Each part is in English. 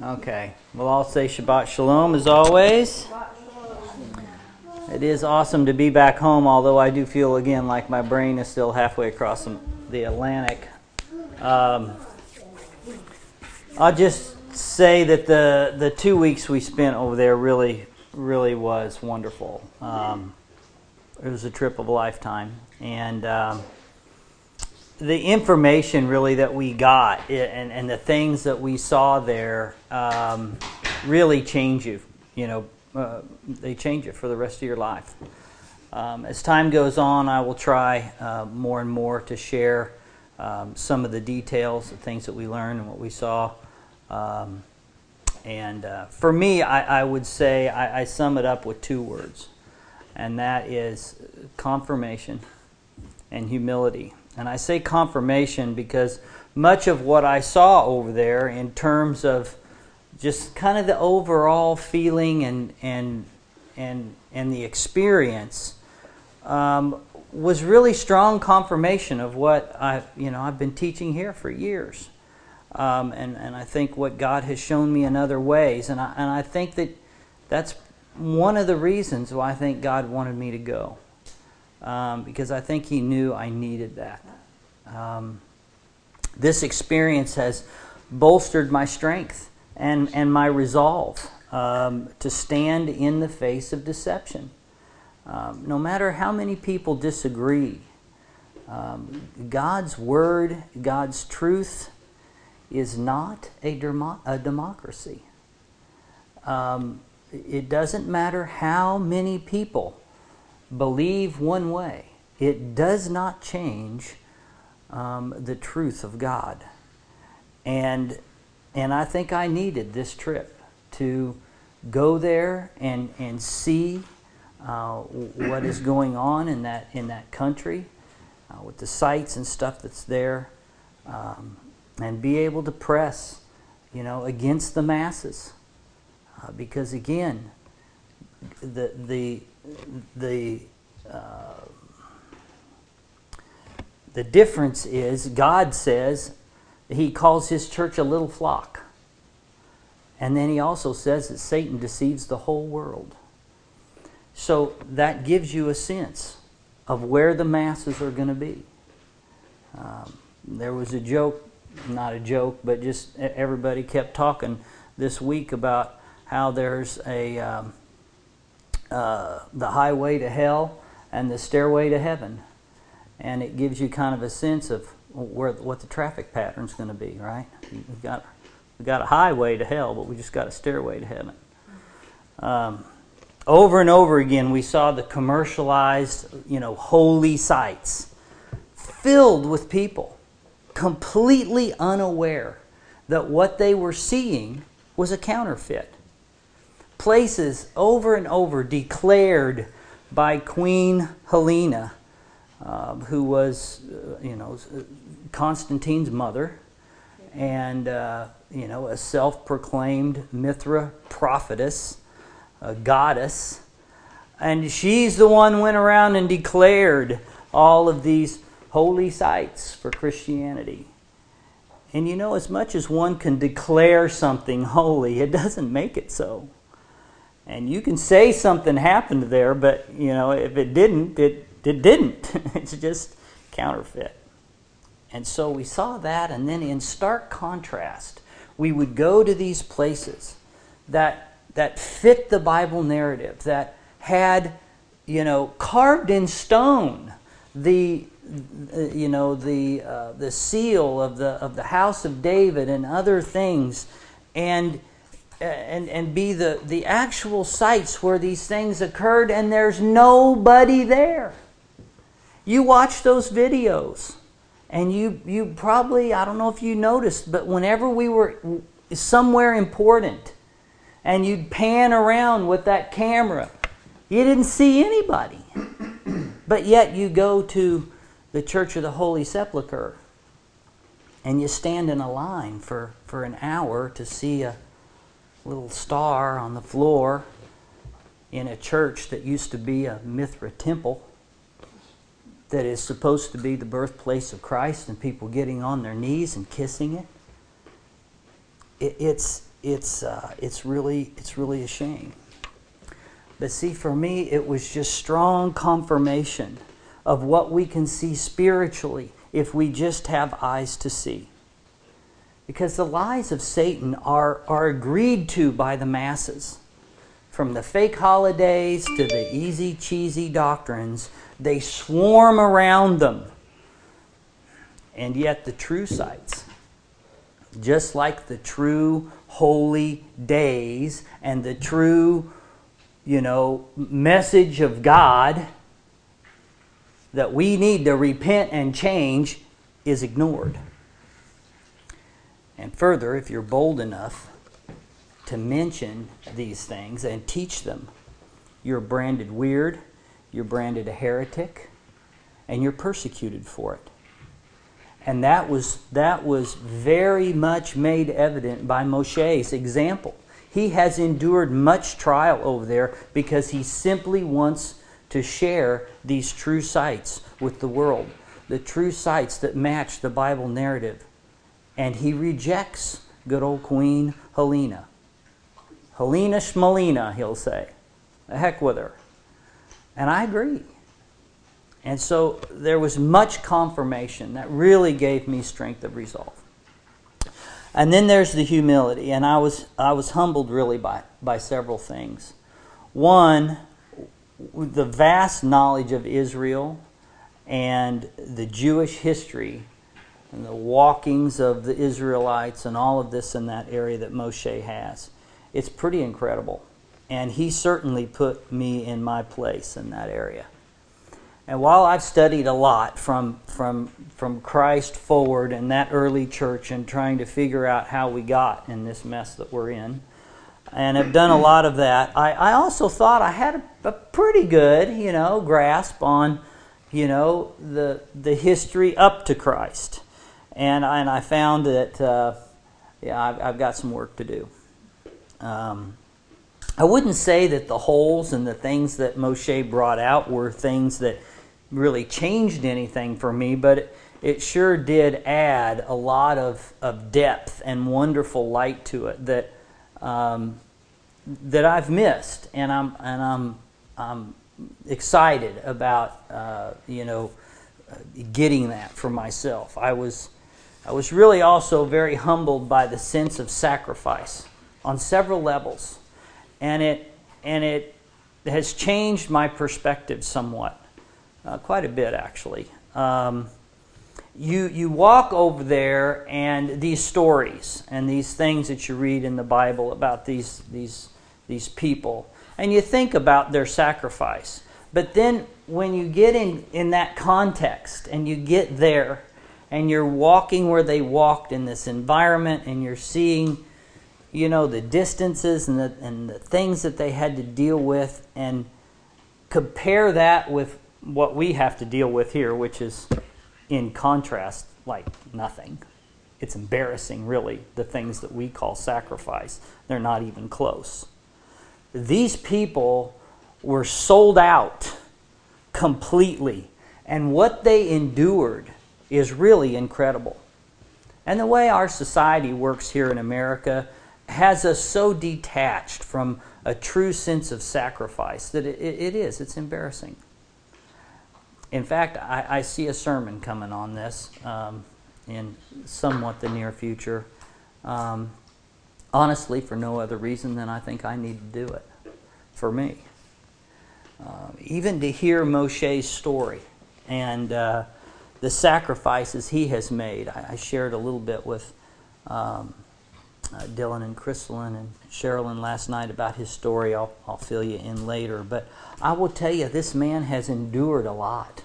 Okay. Well, I'll say Shabbat Shalom as always. It is awesome to be back home, although I do feel again like my brain is still halfway across the Atlantic. I'll just say that the 2 weeks we spent over there really was wonderful. It was a trip of a lifetime, and the information really that we got and the things that we saw there really change you. They change it for the rest of your life. As time goes on, I will try more and more to share some of the details, the things that we learned and what we saw. For me, I would say I sum it up with 2 words, and that is confirmation and humility. And I say confirmation because much of what I saw over there in terms of just kind of the overall feeling and the experience was really strong confirmation of what I've been teaching here for years, and I think what God has shown me in other ways, and I think that's one of the reasons why I think God wanted me to go, because I think He knew I needed that. This experience has bolstered my strength and my resolve to stand in the face of deception. No matter how many people disagree, God's Word, God's truth is not a democracy. It doesn't matter how many people believe one way. It does not change the truth of God. And I think I needed this trip to go there and see what is going on in that country with the sites and stuff that's there, and be able to press against the masses, because again the difference is God says He calls His church a little flock. And then He also says that Satan deceives the whole world. So that gives you a sense of where the masses are going to be. There was a joke, not a joke, but just everybody kept talking this week about how there's the highway to hell and the stairway to heaven. And it gives you kind of a sense of what the traffic pattern's going to be, right? We've got a highway to hell, but we just got a stairway to heaven. Over and over again, we saw the commercialized, holy sites filled with people completely unaware that what they were seeing was a counterfeit. Places over and over declared by Queen Helena, who was, Constantine's mother, and, a self-proclaimed Mithra prophetess, a goddess. And she's the one who went around and declared all of these holy sites for Christianity. And as much as one can declare something holy, it doesn't make it so. And you can say something happened there, but, if it didn't, it didn't. It's just counterfeit. And so we saw that, and then in stark contrast, we would go to these places that fit the Bible narrative, that had, carved in stone the seal of the house of David and other things, and be the actual sites where these things occurred, and there's nobody there. You watch those videos, and you probably, I don't know if you noticed, but whenever we were somewhere important and you'd pan around with that camera, you didn't see anybody. But yet you go to the Church of the Holy Sepulchre and you stand in a line for an hour to see a little star on the floor in a church that used to be a Mithra temple, that is supposed to be the birthplace of Christ, and people getting on their knees and kissing it. It's it's really a shame. But see, for me, it was just strong confirmation of what we can see spiritually if we just have eyes to see. Because the lies of Satan are agreed to by the masses. From the fake holidays to the easy, cheesy doctrines, they swarm around them. And yet the true sights, just like the true holy days and the true, message of God that we need to repent and change, is ignored. And further, if you're bold enough to mention these things and teach them, you're branded weird, you're branded a heretic, and you're persecuted for it. And that was very much made evident by Moshe's example. He has endured much trial over there because he simply wants to share these true sights with the world, the true sights that match the Bible narrative. And he rejects good old Queen Helena. Helena Schmalina, he'll say. The heck with her. And I agree. And so there was much confirmation that really gave me strength of resolve. And then there's the humility, and I was humbled really by several things. One, the vast knowledge of Israel and the Jewish history and the walkings of the Israelites and all of this in that area that Moshe has. It's pretty incredible. And he certainly put me in my place in that area. And while I've studied a lot from Christ forward and that early church and trying to figure out how we got in this mess that we're in, and have done a lot of that, I also thought I had a pretty good, grasp on, the history up to Christ. And I found that, I've got some work to do. I wouldn't say that the holes and the things that Moshe brought out were things that really changed anything for me, but it sure did add a lot of depth and wonderful light to it that I've missed, and I'm excited about getting that for myself. I was really also very humbled by the sense of sacrifice on several levels, and it has changed my perspective somewhat. Quite a bit, actually. You walk over there, and these stories and these things that you read in the Bible about these people, and you think about their sacrifice. But then when you get in that context, and you get there, and you're walking where they walked in this environment, and you're seeing, the distances and the things that they had to deal with, and compare that with what we have to deal with here, which is in contrast like nothing. It's embarrassing, really, the things that we call sacrifice. They're not even close. These people were sold out completely, and what they endured is really incredible. And the way our society works here in America has us so detached from a true sense of sacrifice that it's embarrassing. In fact, I see a sermon coming on this in somewhat the near future. Honestly, for no other reason than I think I need to do it for me. Even to hear Moshe's story and the sacrifices he has made. I shared a little bit with Dylan and Crystalline and Sherilyn last night about his story. I'll fill you in later. But I will tell you, this man has endured a lot.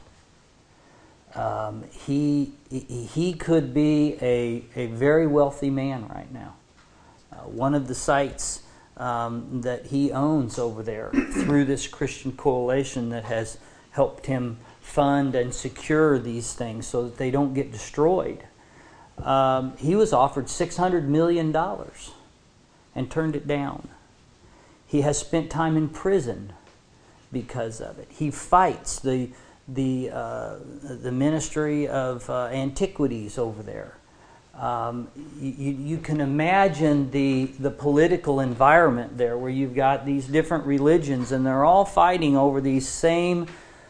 He could be a very wealthy man right now. One of the sites that he owns over there through this Christian coalition that has helped him fund and secure these things so that they don't get destroyed. He was offered $600 million and turned it down. He has spent time in prison because of it. He fights the Ministry of Antiquities over there. You can imagine the political environment there, where you've got these different religions, and they're all fighting over the same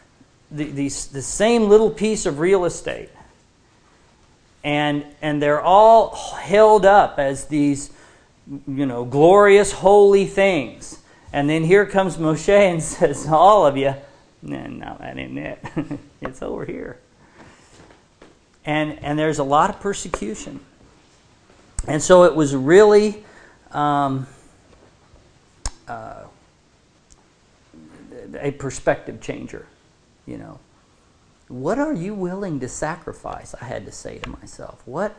little piece of real estate, and they're all held up as these, glorious holy things. And then here comes Moshe and says, all of you, no, that ain't it. It's over here. And there's a lot of persecution. And so it was really a perspective changer, What are you willing to sacrifice? I had to say to myself, what,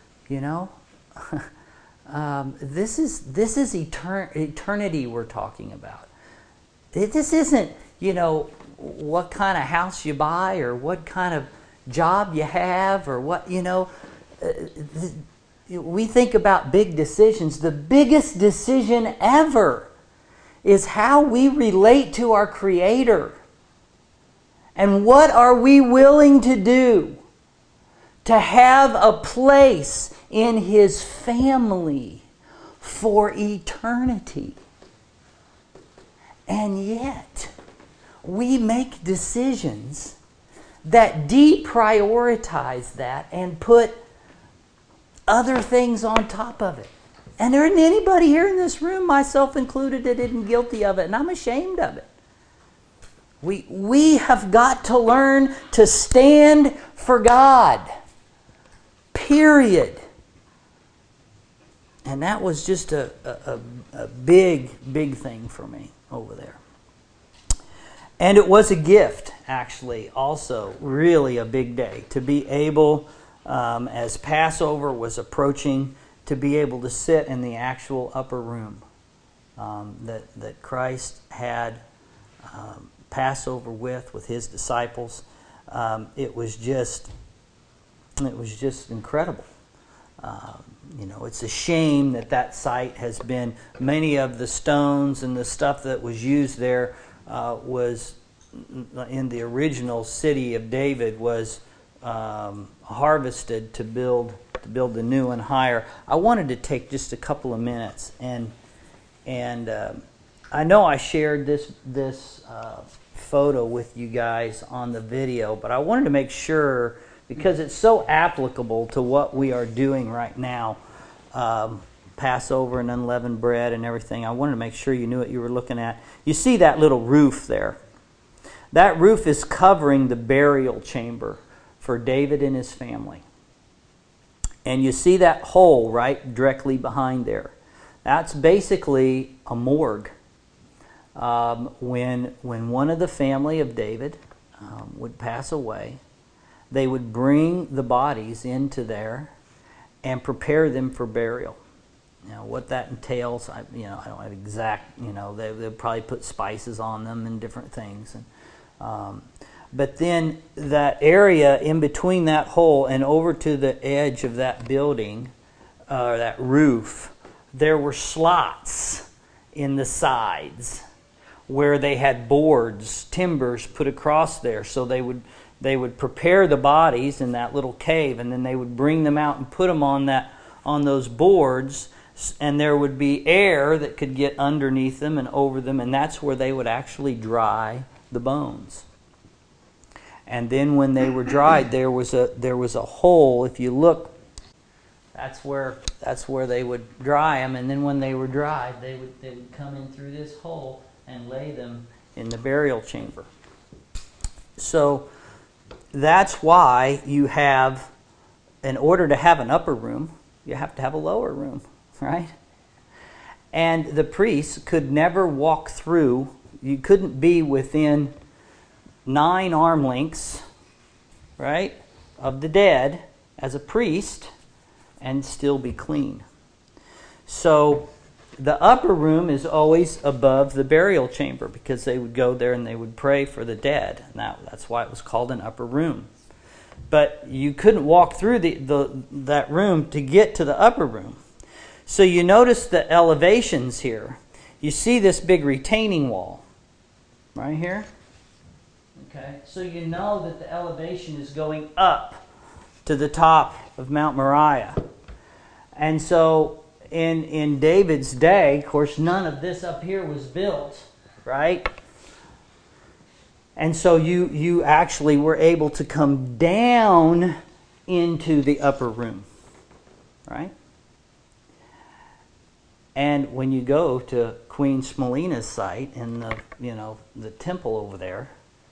this is eternity we're talking about. This isn't, what kind of house you buy or what kind of job you have or what, we think about big decisions. The biggest decision ever is how we relate to our Creator. And what are we willing to do to have a place in His family for eternity? And yet, we make decisions that deprioritize that and put other things on top of it. And there isn't anybody here in this room, myself included, that isn't guilty of it, and I'm ashamed of it. We have got to learn to stand for God. Period. And that was just a big, big thing for me over there. And it was a gift, actually, also really a big day to be able, as Passover was approaching, to be able to sit in the actual upper room that Christ had Passover with His disciples. It was just incredible. It's a shame that site has been, many of the stones and the stuff that was used there was in the original city of David was harvested to build the new and higher. I wanted to take just a couple of minutes and I know I shared this photo with you guys on the video, but I wanted to make sure, because it's so applicable to what we are doing right now, Passover and unleavened bread and everything. I wanted to make sure you knew what you were looking at. You see that little roof there? That roof is covering the burial chamber for David and his family. And you see that hole right directly behind there. That's basically a morgue. When one of the family of David would pass away, they would bring the bodies into there and prepare them for burial. What that entails, I don't have exact, they'd probably put spices on them and different things. But then that area in between that hole and over to the edge of that building, or that roof, there were slots in the sides where they had boards, timbers put across there. So they would prepare the bodies in that little cave, and then they would bring them out and put them on those boards, and there would be air that could get underneath them and over them, and that's where they would actually dry the bones. And then when they were dried, there was a hole. If you look, that's where they would dry them, and then when they were dried, they would come in through this hole and lay them in the burial chamber. So that's why you have, in order to have an upper room, you have to have a lower room, right? And the priests could never walk through. You couldn't be within 9 arm lengths, right, of the dead as a priest and still be clean. So the upper room is always above the burial chamber, because they would go there and they would pray for the dead. Now that's why it was called an upper room. But you couldn't walk through that room to get to the upper room. So you notice the elevations here. You see this big retaining wall right here. Okay, so you know that the elevation is going up to the top of Mount Moriah. And so in David's day, of course, none of this up here was built, right? And so you actually were able to come down into the upper room, right? And when you go to Queen Smelina's site in the temple over there,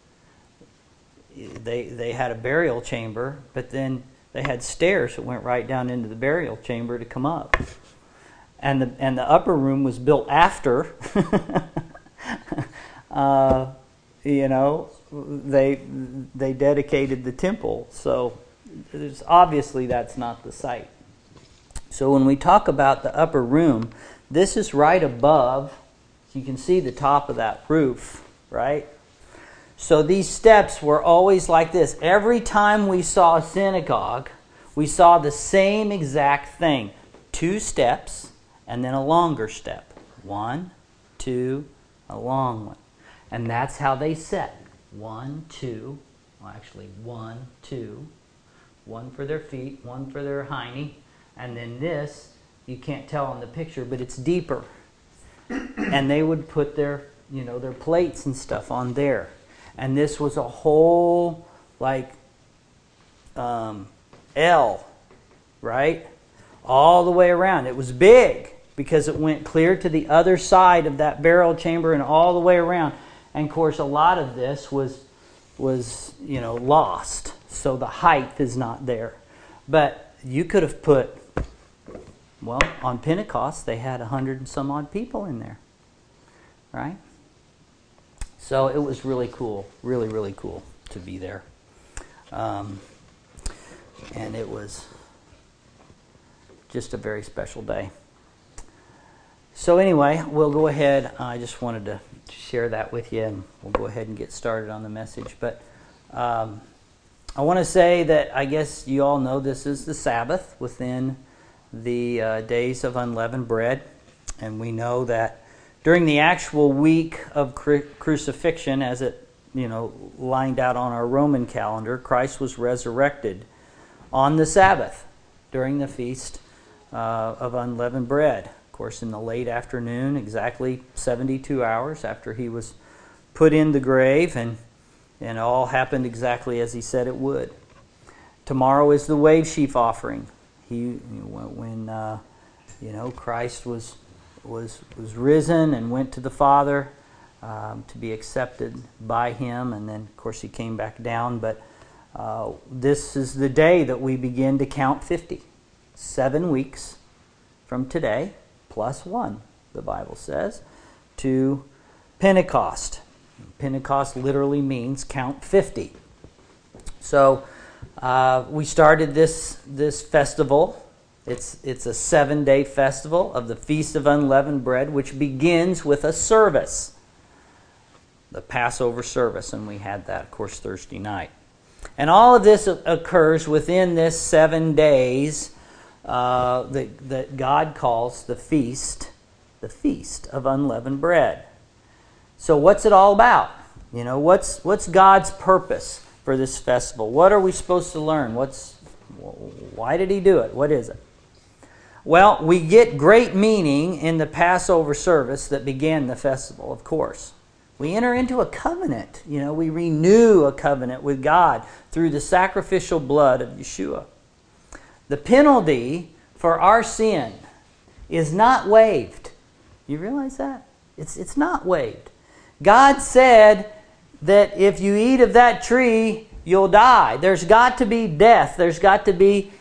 they had a burial chamber, but then they had stairs that went right down into the burial chamber to come up. And the upper room was built after they dedicated the temple. So obviously that's not the site. So when we talk about the upper room, this is right above. You can see the top of that roof, right? So these steps were always like this. Every time we saw a synagogue, we saw the same exact thing. 2 steps and then a longer step. 1, 2, a long one. And that's how they set. 1, 2, well actually 1, 2, 1 for their feet, 1 for their hiney, and then this, you can't tell on the picture, but it's deeper. And they would put their plates and stuff on there. And this was a whole, L, right? All the way around. It was big because it went clear to the other side of that burial chamber and all the way around. And of course, a lot of this was lost. So the height is not there. But you could have put, on Pentecost, they had 100 and some odd people in there, right? So it was really cool, really, really cool to be there. And it was just a very special day. So anyway, we'll go ahead. I just wanted to share that with you, and we'll go ahead and get started on the message. But I want to say that I guess you all know this is the Sabbath within the days of unleavened bread. And we know that during the actual week of crucifixion, as it lined out on our Roman calendar, Christ was resurrected on the Sabbath during the feast of unleavened bread. Of course, in the late afternoon, exactly 72 hours after he was put in the grave, and it all happened exactly as he said it would. Tomorrow is the wave sheaf offering. When Christ was risen and went to the Father to be accepted by him, and then of course he came back down. But this is the day that we begin to count 50. 7 weeks from today, plus 1, the Bible says, to Pentecost. Pentecost literally means count 50. So we started this festival. It's a 7-day festival of the Feast of Unleavened Bread, which begins with a service, the Passover service, and we had that, of course, Thursday night. And all of this occurs within this 7 days that God calls the Feast of Unleavened Bread. So what's it all about? What's God's purpose for this festival? What are we supposed to learn? Why did he do it? What is it? Well, we get great meaning in the Passover service that began the festival, of course. We enter into a covenant. We renew a covenant with God through the sacrificial blood of Yeshua. The penalty for our sin is not waived. You realize that? It's not waived. God said that if you eat of that tree, you'll die. There's got to be death. It's got to be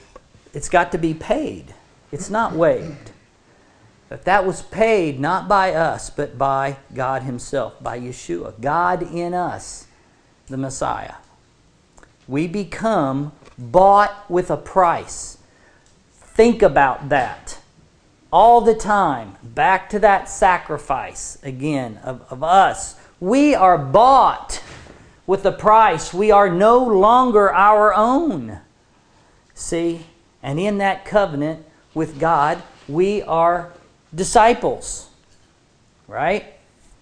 paid. It's not waived. But that was paid not by us, but by God himself, by Yeshua. God in us, the Messiah. We become bought with a price. Think about that. All the time. Back to that sacrifice again of us. We are bought with a price. We are no longer our own. See? And in that covenant with God, we are disciples. Right?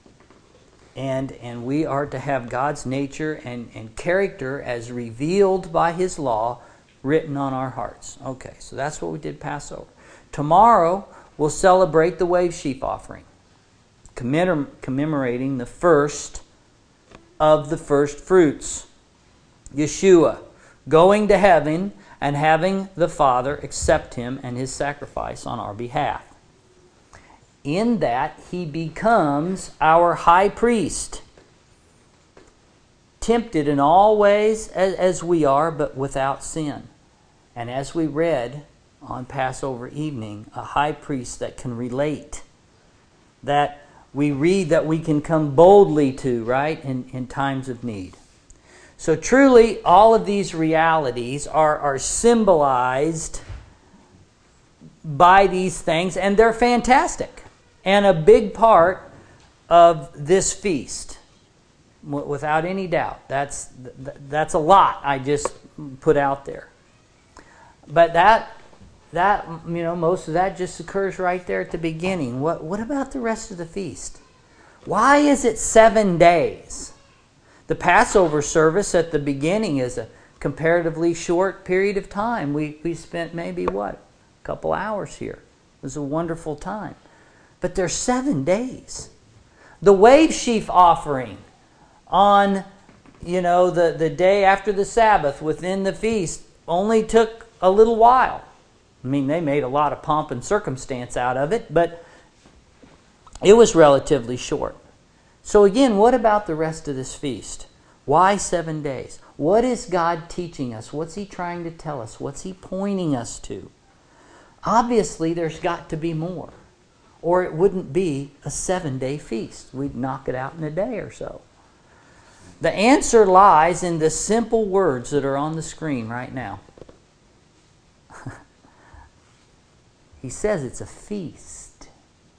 And we are to have God's nature and character as revealed by his law written on our hearts. Okay, so that's what we did Passover. Tomorrow, we'll celebrate the wave sheaf offering, commemorating the first of the first fruits. Yeshua going to heaven and having the Father accept him and his sacrifice on our behalf. In that, he becomes our high priest, tempted in all ways as we are, but without sin. And as we read on Passover evening, a high priest that can relate, that we read that we can come boldly to, right, in times of need. So truly, all of these realities are symbolized by these things, and they're fantastic and a big part of this feast, without any doubt. That's a lot I just put out there. But that most of that just occurs right there at the beginning. What about the rest of the feast? Why is it 7 days? The Passover service at the beginning is a comparatively short period of time. We spent maybe, a couple hours here. It was a wonderful time. But there's 7 days. The wave sheaf offering on, the day after the Sabbath within the feast only took a little while. I mean, they made a lot of pomp and circumstance out of it, but it was relatively short. So again, what about the rest of this feast? Why 7 days? What is God teaching us? What's he trying to tell us? What's he pointing us to? Obviously, there's got to be more, or it wouldn't be a 7-day feast. We'd knock it out in a day or so. The answer lies in the simple words that are on the screen right now. He says it's a feast.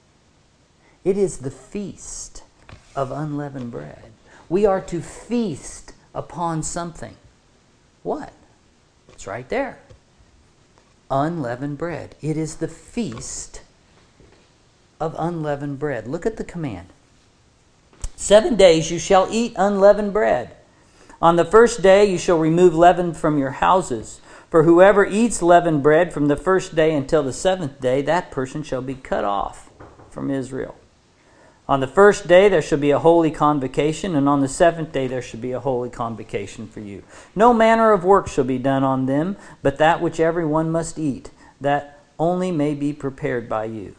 It is the feast of unleavened bread. We are to feast upon something. What? It's right there. Unleavened bread. It is the feast of unleavened bread. Look at the command. 7 days you shall eat unleavened bread. On the first day you shall remove leaven from your houses. For whoever eats leavened bread from the first day until the 7th day, that person shall be cut off from Israel. On the first day there shall be a holy convocation, and on the 7th day there shall be a holy convocation for you. No manner of work shall be done on them, but that which every one must eat, that only may be prepared by you.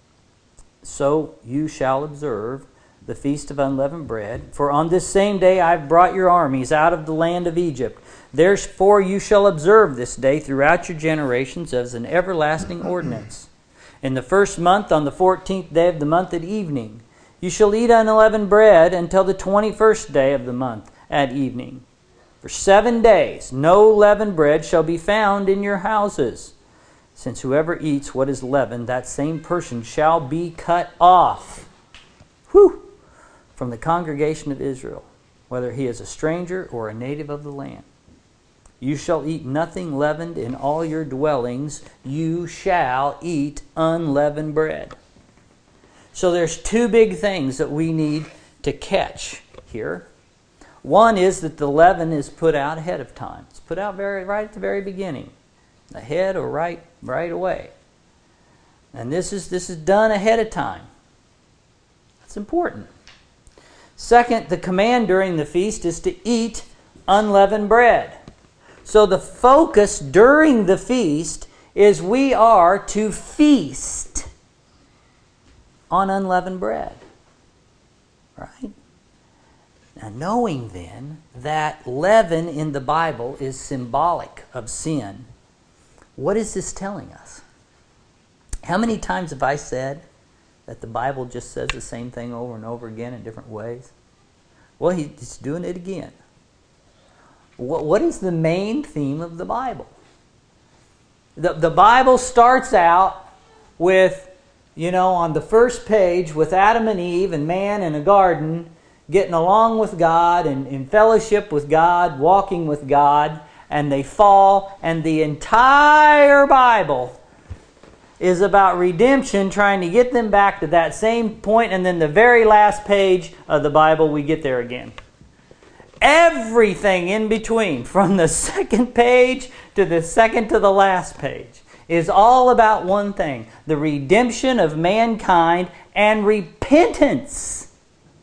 So you shall observe the feast of unleavened bread. For on this same day I have brought your armies out of the land of Egypt. Therefore you shall observe this day throughout your generations as an everlasting ordinance. In the first month, on the 14th day of the month at evening, you shall eat unleavened bread until the 21st day of the month at evening. For 7 days no leavened bread shall be found in your houses. Since whoever eats what is leavened, that same person shall be cut off from the congregation of Israel, whether he is a stranger or a native of the land. You shall eat nothing leavened in all your dwellings. You shall eat unleavened bread. So there's 2 big things that we need to catch here. One is that the leaven is put out ahead of time. It's put out right at the very beginning, ahead or right away. And this is done ahead of time. That's important. Second, the command during the feast is to eat unleavened bread. So the focus during the feast is we are to feast on unleavened bread. Right? Now, knowing then that leaven in the Bible is symbolic of sin, what is this telling us? How many times have I said that the Bible just says the same thing over and over again in different ways? Well, he's doing it again. What is the main theme of the Bible? The Bible starts out with, on the first page with Adam and Eve and man in a garden, getting along with God and in fellowship with God, walking with God, and they fall, and the entire Bible is about redemption, trying to get them back to that same point, and then the very last page of the Bible, we get there again. Everything in between, from the second page to the second to the last page, is all about one thing: the redemption of mankind and repentance.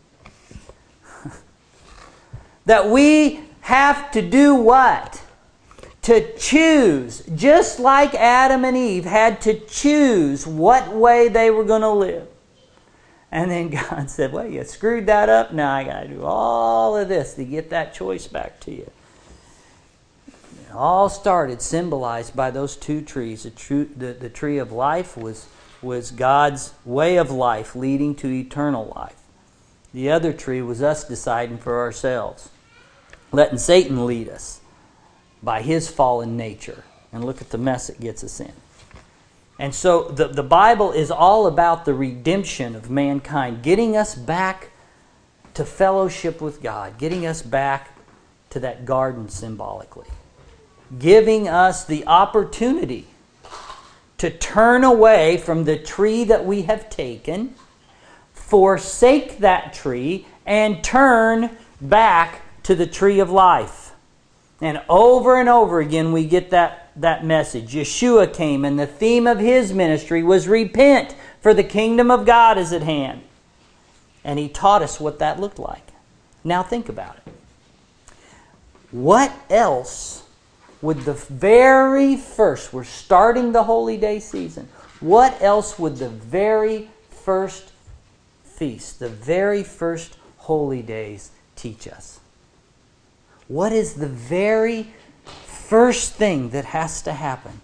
That we have to do what? To choose, just like Adam and Eve had to choose what way they were going to live. And then God said, well, you screwed that up. Now I got to do all of this to get that choice back to you. It all started, symbolized by those two trees. The tree of life was God's way of life leading to eternal life. The other tree was us deciding for ourselves, letting Satan lead us by his fallen nature. And look at the mess it gets us in. And so the Bible is all about the redemption of mankind, getting us back to fellowship with God, getting us back to that garden symbolically, giving us the opportunity to turn away from the tree that we have taken, forsake that tree, and turn back to the tree of life. And over again we get that message. Yeshua came, and the theme of his ministry was repent, for the kingdom of God is at hand. And he taught us what that looked like. Now think about it. What else would the very first, we're starting the Holy Day season, what else would the very first feast, the very first holy days teach us? What is the very first thing that has to happen?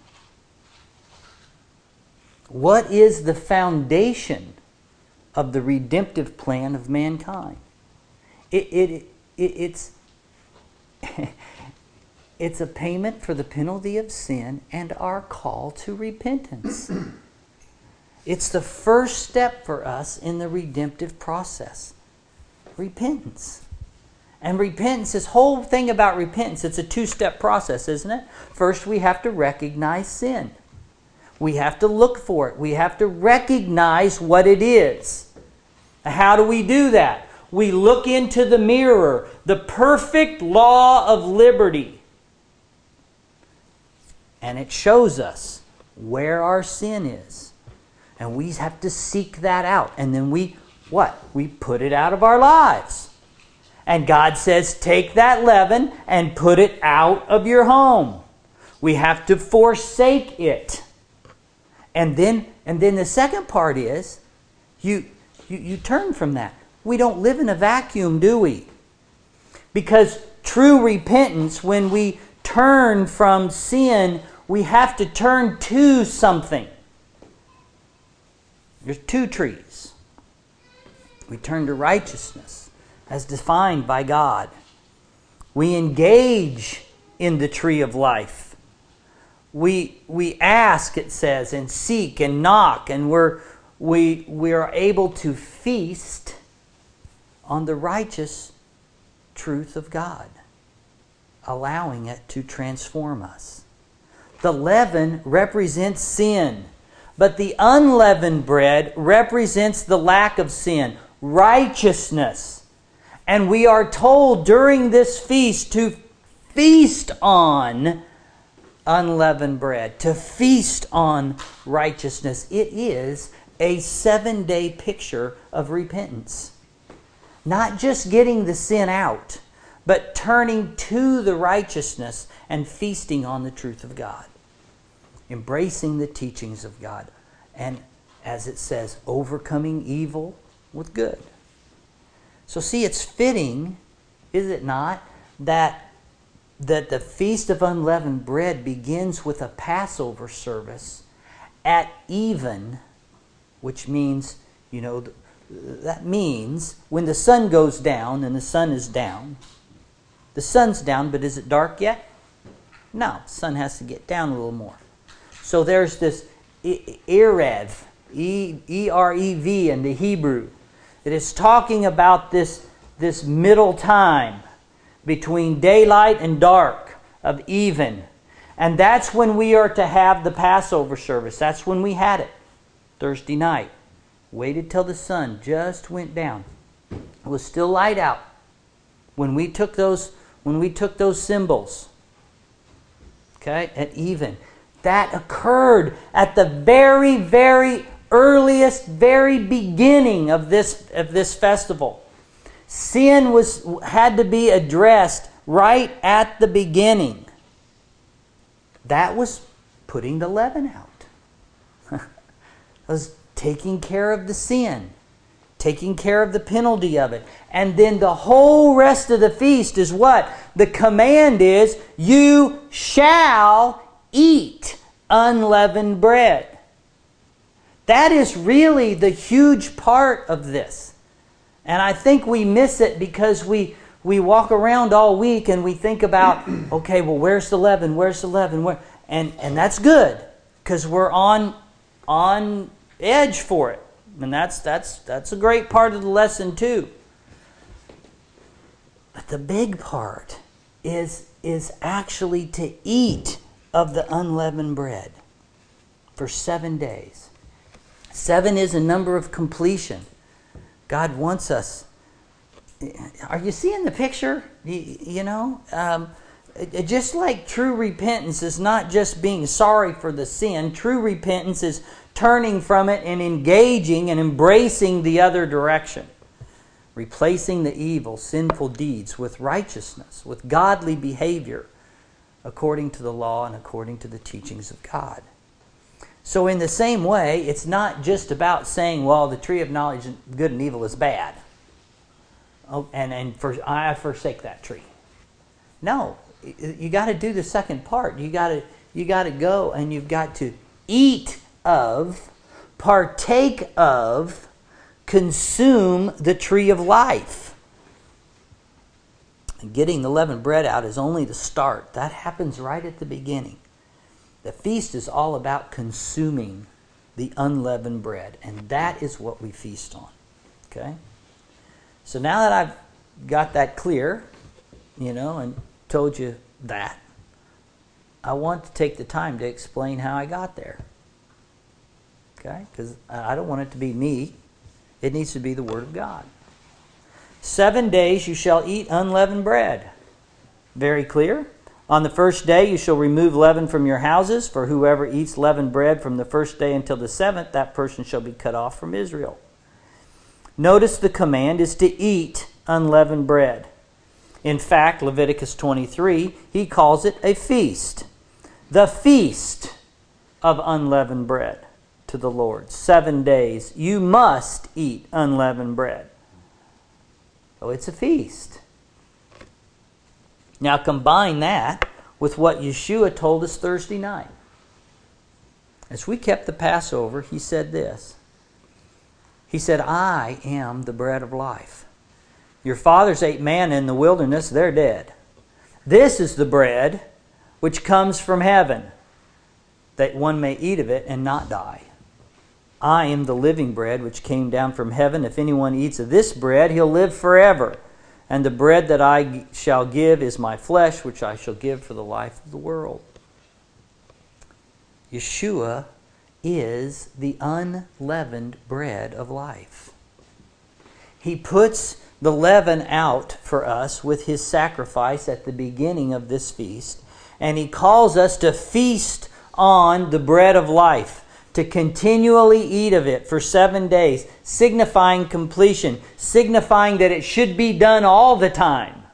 What is the foundation of the redemptive plan of mankind? It's it's a payment for the penalty of sin and our call to repentance. It's the first step for us in the redemptive process. Repentance. And repentance, this whole thing about repentance, it's a two-step process, isn't it? First, we have to recognize sin. We have to look for it. We have to recognize what it is. How do we do that? We look into the mirror, the perfect law of liberty. And it shows us where our sin is. And we have to seek that out. And then we put it out of our lives. And God says, take that leaven and put it out of your home. We have to forsake it. And then the second part is, you turn from that. We don't live in a vacuum, do we? Because true repentance, when we turn from sin, we have to turn to something. There's two trees. We turn to righteousness, as defined by God. We engage in the tree of life. We ask, it says, and seek and knock, and we are able to feast on the righteous truth of God, allowing it to transform us. The leaven represents sin, but the unleavened bread represents the lack of sin, righteousness. And we are told during this feast to feast on unleavened bread, to feast on righteousness. It is a 7-day picture of repentance. Not just getting the sin out, but turning to the righteousness and feasting on the truth of God. Embracing the teachings of God. And as it says, overcoming evil with good. So see, it's fitting, is it not, that the Feast of Unleavened Bread begins with a Passover service at even, which means, that means when the sun goes down, and the sun is down, the sun's down, but is it dark yet? No, the sun has to get down a little more. So there's this Erev, E-R-E-V in the Hebrew. It is talking about this middle time between daylight and dark of even. And that's when we are to have the Passover service. That's when we had it, Thursday night. Waited till the sun just went down. It was still light out. When we took those symbols, okay, at even, that occurred at the very, very earliest, very beginning of this festival. Sin had to be addressed right at the beginning. That was putting the leaven out. That was taking care of the sin, taking care of the penalty of it. And then the whole rest of the feast is what? The command is, you shall eat unleavened bread. That is really the huge part of this. And I think we miss it because we walk around all week and we think about, okay, well, where's the leaven? Where's the leaven? And that's good because we're on edge for it. And that's a great part of the lesson too. But the big part is actually to eat of the unleavened bread for 7 days. 7 is a number of completion. God wants us. Are you seeing the picture? Just like true repentance is not just being sorry for the sin. True repentance is turning from it and engaging and embracing the other direction. Replacing the evil, sinful deeds with righteousness, with godly behavior, according to the law and according to the teachings of God. So in the same way, it's not just about saying, well, the tree of knowledge of good and evil is bad. Oh, I forsake that tree. No, you got to do the second part. You got to go and you've got to eat of, partake of, consume the tree of life. Getting the leavened bread out is only the start. That happens right at the beginning. The feast is all about consuming the unleavened bread, and that is what we feast on. Okay? So now that I've got that clear, and told you that, I want to take the time to explain how I got there. Okay? Because I don't want it to be me. It needs to be the Word of God. 7 days you shall eat unleavened bread. Very clear. On the first day you shall remove leaven from your houses, for whoever eats leavened bread from the first day until the 7th, that person shall be cut off from Israel. Notice the command is to eat unleavened bread. In fact, Leviticus 23, he calls it a feast. The feast of unleavened bread to the Lord. 7 days you must eat unleavened bread. So it's a feast. Now combine that with what Yeshua told us Thursday night. As we kept the Passover, he said this. He said, I am the bread of life. Your fathers ate manna in the wilderness, they're dead. This is the bread which comes from heaven, that one may eat of it and not die. I am the living bread which came down from heaven. If anyone eats of this bread, he'll live forever. And the bread that I shall give is my flesh, which I shall give for the life of the world. Yeshua is the unleavened bread of life. He puts the leaven out for us with his sacrifice at the beginning of this feast. And he calls us to feast on the bread of life, to continually eat of it for 7 days, signifying completion, signifying that it should be done all the time.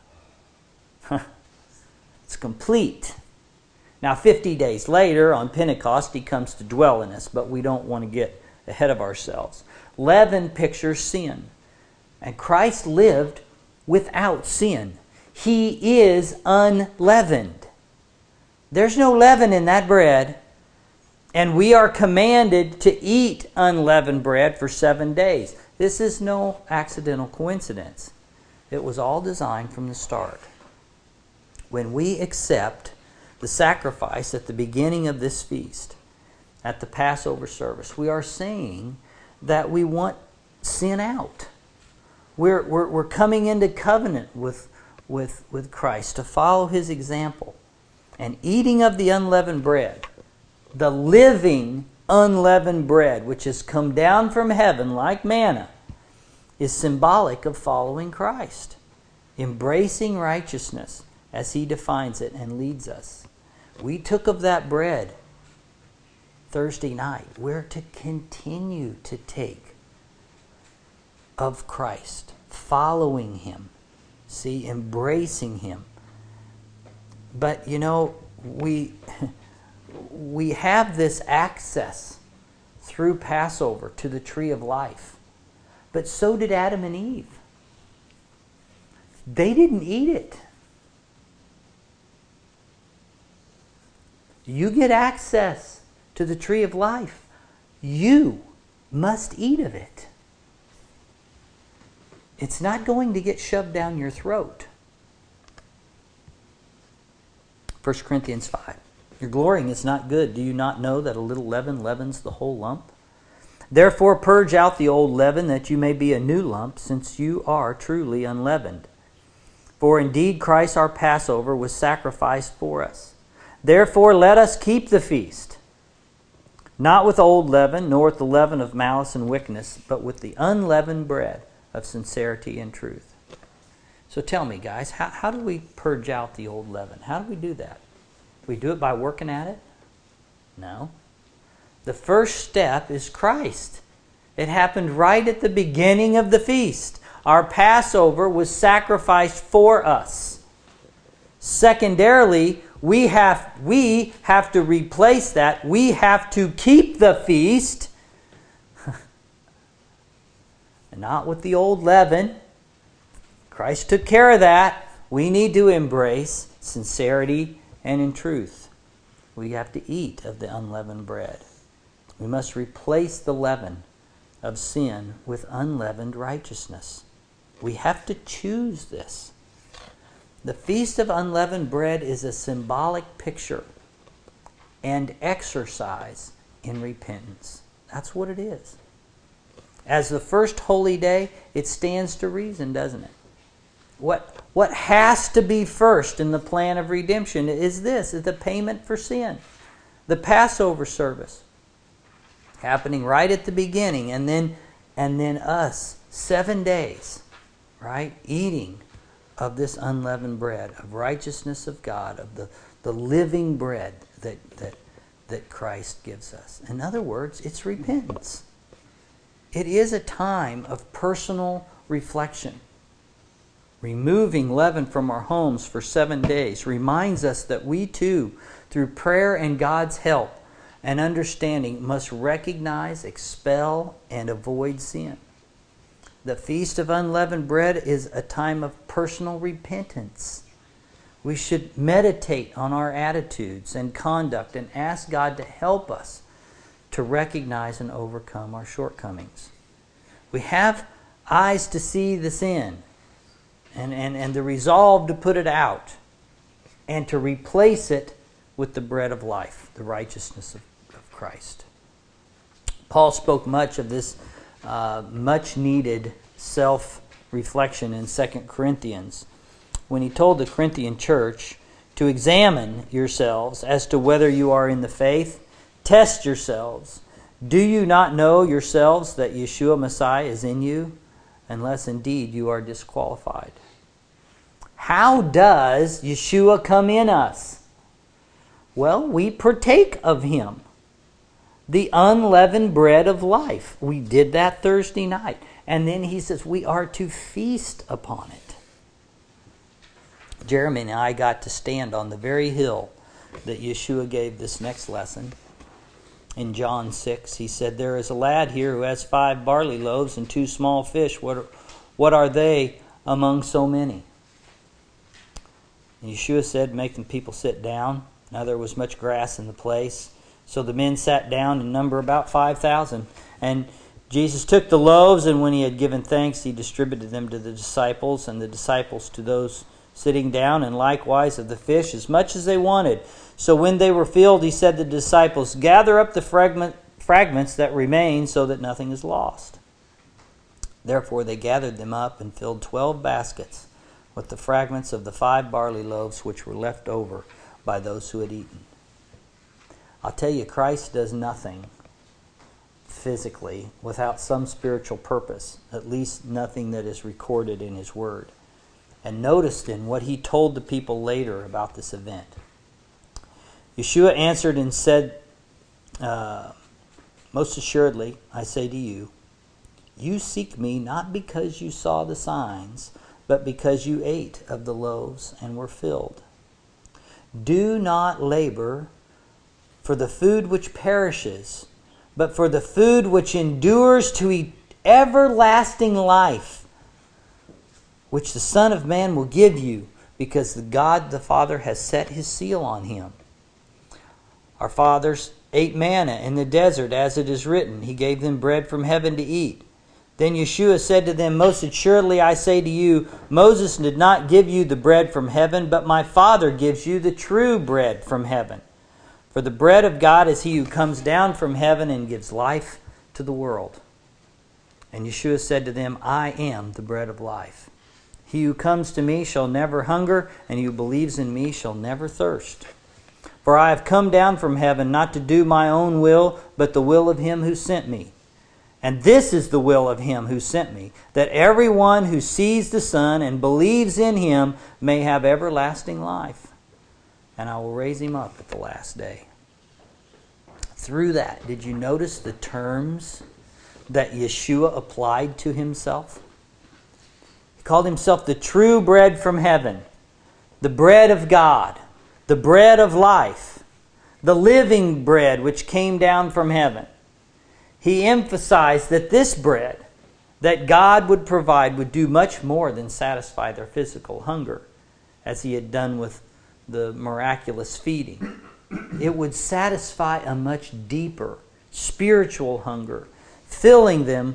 It's complete. Now 50 days later, on Pentecost, he comes to dwell in us, but we don't want to get ahead of ourselves. Leaven pictures sin, and Christ lived without sin. He is unleavened. There's no leaven in that bread. And we are commanded to eat unleavened bread for 7 days. This is no accidental coincidence. It was all designed from the start. When we accept the sacrifice at the beginning of this feast, at the Passover service, we are saying that we want sin out. We're coming into covenant with Christ to follow his example. And eating of the unleavened bread, the living unleavened bread, which has come down from heaven like manna, is symbolic of following Christ. embracing righteousness as He defines it and leads us. We took of that bread Thursday night. We're to continue to take of Christ, following Him, see, embracing Him. But we have this access through Passover to the tree of life. But so did Adam and Eve. They didn't eat it. You get access to the tree of life. You must eat of it. It's not going to get shoved down your throat. 1 Corinthians 5. Your glorying is not good. Do you not know that a little leaven leavens the whole lump? Therefore purge out the old leaven, that you may be a new lump, since you are truly unleavened. For indeed Christ our Passover was sacrificed for us. Therefore let us keep the feast, not with old leaven, nor with the leaven of malice and wickedness, but with the unleavened bread of sincerity and truth. So tell me, guys, how do we purge out the old leaven? How do we do that? Do we do it by working at it? No. The first step is Christ. It happened right at the beginning of the feast. Our Passover was sacrificed for us. Secondarily, we have to replace that. We have to keep the feast. And not with the old leaven. Christ took care of that. We need to embrace sincerity and in truth. We have to eat of the unleavened bread. We must replace the leaven of sin with unleavened righteousness. We have to choose this. The Feast of Unleavened Bread is a symbolic picture and exercise in repentance. That's what it is. As the first holy day, it stands to reason, doesn't it? What has to be first in the plan of redemption is the payment for sin. The Passover service happening right at the beginning, and then us 7 days, right, eating of this unleavened bread, of righteousness of God, of the living bread that Christ gives us. In other words, it's repentance. It is a time of personal reflection. Removing leaven from our homes for 7 days reminds us that we too, through prayer and God's help and understanding, must recognize, expel, and avoid sin. The Feast of Unleavened Bread is a time of personal repentance. We should meditate on our attitudes and conduct and ask God to help us to recognize and overcome our shortcomings. We have eyes to see the sin and the resolve to put it out and to replace it with the bread of life, the righteousness of Christ. Paul spoke much of this much needed self-reflection in 2 Corinthians when he told the Corinthian church to examine yourselves as to whether you are in the faith. Test yourselves. Do you not know yourselves that Yeshua Messiah is in you, unless indeed you are disqualified? How does Yeshua come in us? Well, we partake of Him, the unleavened bread of life. We did that Thursday night. And then he says we are to feast upon it. Jeremy and I got to stand on the very hill that Yeshua gave this next lesson. In John 6, he said, "There is a lad here who has 5 barley loaves and 2 small fish. What are they among so many?" And Yeshua said, "Make the people sit down." Now there was much grass in the place. So the men sat down in number about 5,000. And Jesus took the loaves, and when he had given thanks, he distributed them to the disciples, and the disciples to those sitting down, and likewise of the fish as much as they wanted. So when they were filled, he said to the disciples, "Gather up the fragments that remain, so that nothing is lost." Therefore they gathered them up and filled 12 baskets with the fragments of the 5 barley loaves which were left over by those who had eaten. I'll tell you, Christ does nothing physically without some spiritual purpose, at least nothing that is recorded in His Word. And notice then what he told the people later about this event. Yeshua answered and said, most assuredly, I say to you, you seek me not because you saw the signs, but because you ate of the loaves and were filled. Do not labor for the food which perishes, but for the food which endures to everlasting life, which the Son of Man will give you, because the God the Father has set his seal on him. Our fathers ate manna in the desert, as it is written, he gave them bread from heaven to eat. Then Yeshua said to them, most assuredly I say to you, Moses did not give you the bread from heaven, but my Father gives you the true bread from heaven. For the bread of God is he who comes down from heaven and gives life to the world. And Yeshua said to them, I am the bread of life. He who comes to me shall never hunger, and he who believes in me shall never thirst. For I have come down from heaven not to do my own will, but the will of him who sent me. And this is the will of him who sent me, that everyone who sees the Son and believes in him may have everlasting life. And I will raise him up at the last day. Through that, did you notice the terms that Yeshua applied to himself? He called himself the true bread from heaven, the bread of God, the bread of life, the living bread which came down from heaven. He emphasized that this bread that God would provide would do much more than satisfy their physical hunger, as he had done with the miraculous feeding. It would satisfy a much deeper spiritual hunger, filling them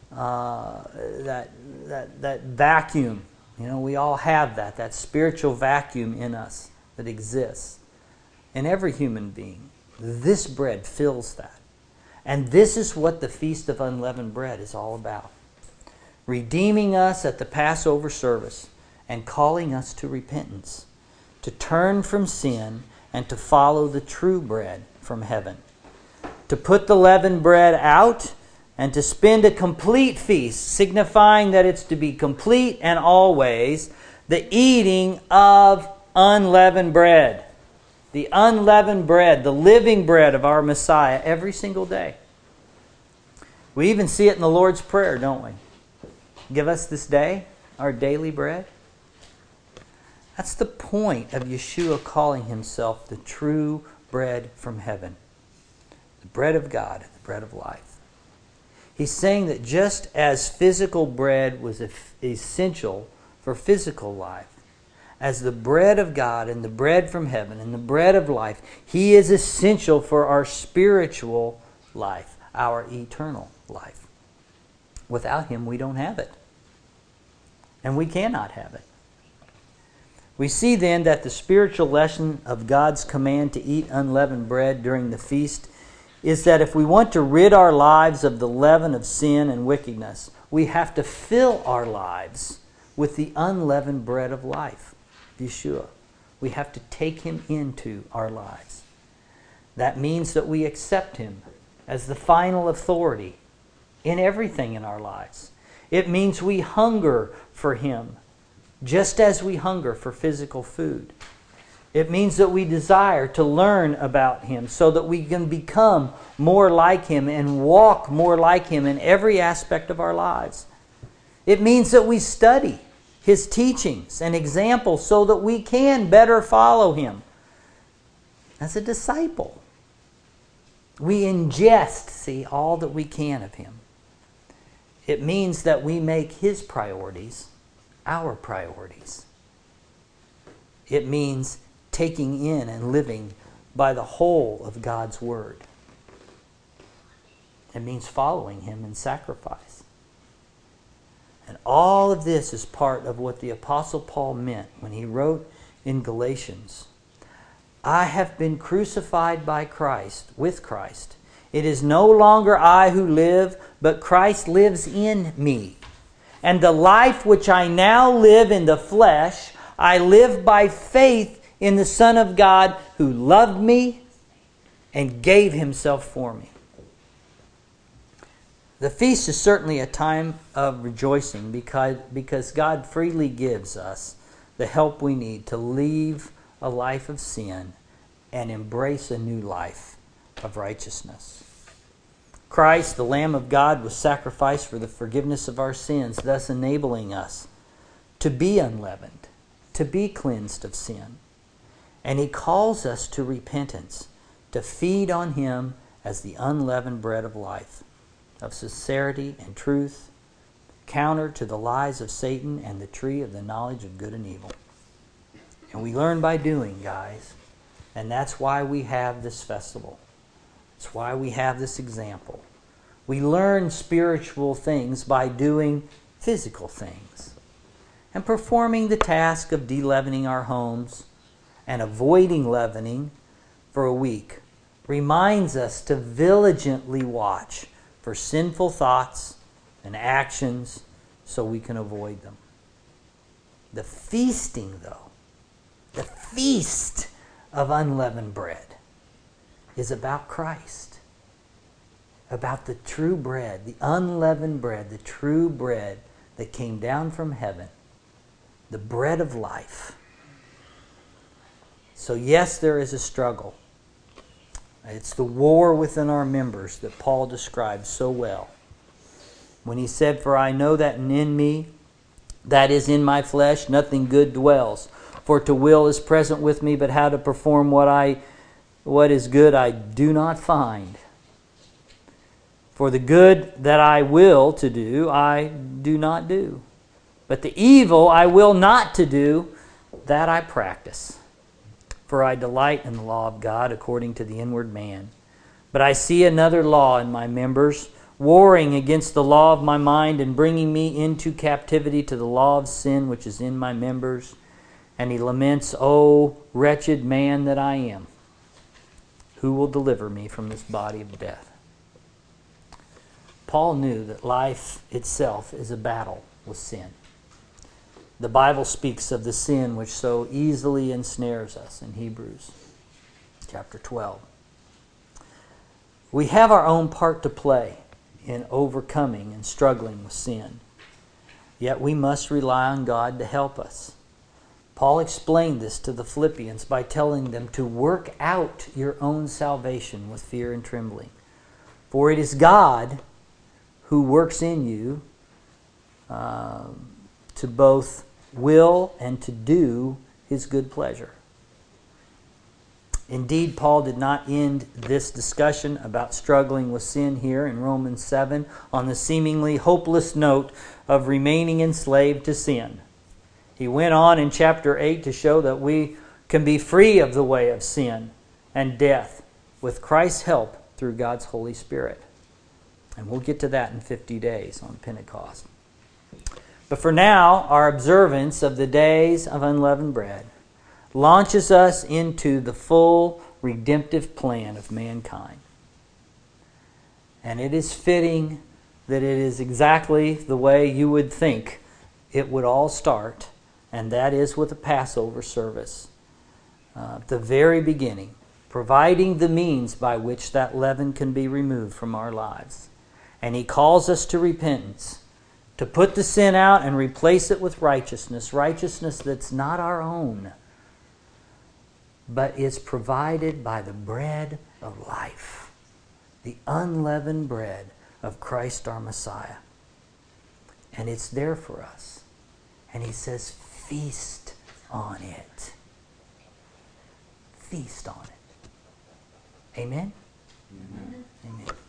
that vacuum. You know, we all have that spiritual vacuum in us that exists in every human being. This bread fills that. And this is what the Feast of Unleavened Bread is all about. Redeeming us at the Passover service and calling us to repentance, to turn from sin and to follow the true bread from heaven. To put the leavened bread out and to spend a complete feast, signifying that it's to be complete and always the eating of unleavened bread. The unleavened bread, the living bread of our Messiah every single day. We even see it in the Lord's Prayer, don't we? Give us this day our daily bread. That's the point of Yeshua calling himself the true bread from heaven. The bread of God, the bread of life. He's saying that just as physical bread was essential for physical life, as the bread of God and the bread from heaven and the bread of life, he is essential for our spiritual life, our eternal life. Without him, we don't have it. And we cannot have it. We see then that the spiritual lesson of God's command to eat unleavened bread during the feast is that if we want to rid our lives of the leaven of sin and wickedness, we have to fill our lives with the unleavened bread of life, Yeshua. We have to take him into our lives. That means that we accept him as the final authority in everything in our lives. It means we hunger for him, just as we hunger for physical food. It means that we desire to learn about him so that we can become more like him and walk more like him in every aspect of our lives. It means that we study his teachings and examples so that we can better follow him as a disciple. We ingest, all that we can of him. It means that we make his priorities our priorities. It means taking in and living by the whole of God's Word. It means following him in sacrifice. And all of this is part of what the Apostle Paul meant when he wrote in Galatians, I have been crucified by Christ, with Christ. It is no longer I who live, but Christ lives in me. And the life which I now live in the flesh, I live by faith in the Son of God who loved me and gave himself for me. The feast is certainly a time of rejoicing because God freely gives us the help we need to leave a life of sin and embrace a new life of righteousness. Christ, the Lamb of God, was sacrificed for the forgiveness of our sins, thus enabling us to be unleavened, to be cleansed of sin. And He calls us to repentance, to feed on Him as the unleavened bread of life, of sincerity and truth, counter to the lies of Satan and the tree of the knowledge of good and evil. And we learn by doing, guys. And that's why we have this festival. That's why we have this example. We learn spiritual things by doing physical things. And performing the task of de-leavening our homes and avoiding leavening for a week reminds us to diligently watch for sinful thoughts and actions so we can avoid them. The feasting, though, the feast of unleavened bread is about Christ, about the true bread, the unleavened bread, the true bread that came down from heaven, the bread of life. So yes, there is a struggle. It's the war within our members that Paul describes so well when he said, "For I know that in me, that is in my flesh, nothing good dwells. For to will is present with me, but how to perform what is good I do not find. For the good that I will to do, I do not do. But the evil I will not to do, that I practice. For I delight in the law of God according to the inward man. But I see another law in my members, warring against the law of my mind and bringing me into captivity to the law of sin which is in my members." And he laments, "O wretched man that I am, who will deliver me from this body of death?" Paul knew that life itself is a battle with sin. The Bible speaks of the sin which so easily ensnares us in Hebrews chapter 12. We have our own part to play in overcoming and struggling with sin. Yet we must rely on God to help us. Paul explained this to the Philippians by telling them to work out your own salvation with fear and trembling. For it is God who works in you to both will and to do His good pleasure. Indeed, Paul did not end this discussion about struggling with sin here in Romans 7 on the seemingly hopeless note of remaining enslaved to sin. He went on in chapter 8 to show that we can be free of the way of sin and death with Christ's help through God's Holy Spirit. And we'll get to that in 50 days on Pentecost. But for now, our observance of the days of unleavened bread launches us into the full redemptive plan of mankind. And it is fitting that it is exactly the way you would think it would all start, and that is with a Passover service. The very beginning, providing the means by which that leaven can be removed from our lives. And He calls us to repentance, to put the sin out and replace it with righteousness that's not our own, but is provided by the bread of life, the unleavened bread of Christ our Messiah. And it's there for us. And He says, feast on it. Feast on it. Amen? Amen. Amen.